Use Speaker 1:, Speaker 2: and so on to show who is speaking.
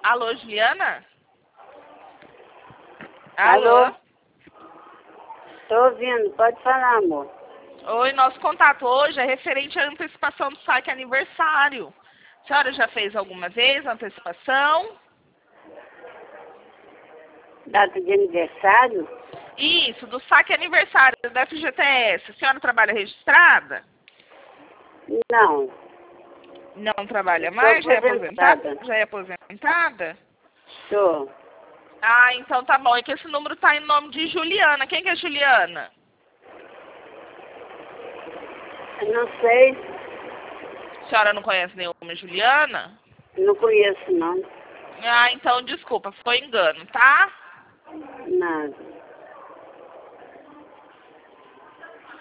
Speaker 1: Alô, Juliana?
Speaker 2: Alô? Tô ouvindo, pode falar, amor.
Speaker 1: Oi, nosso contato hoje é referente à antecipação do saque aniversário. A senhora já fez alguma vez a antecipação?
Speaker 2: Data de aniversário?
Speaker 1: Isso, do saque aniversário da FGTS. A senhora trabalha registrada?
Speaker 2: Não.
Speaker 1: Não trabalha
Speaker 2: Tô
Speaker 1: mais? Já é
Speaker 2: aposentada.
Speaker 1: aposentada? Já é aposentada?
Speaker 2: Tô.
Speaker 1: Ah, então tá bom. É que esse número tá em nome de Juliana. Quem que é Juliana?
Speaker 2: Eu não sei,
Speaker 1: A senhora não conhece nenhuma Juliana?
Speaker 2: não conheço não.
Speaker 1: Ah, então desculpa, foi engano, tá?
Speaker 2: Nada.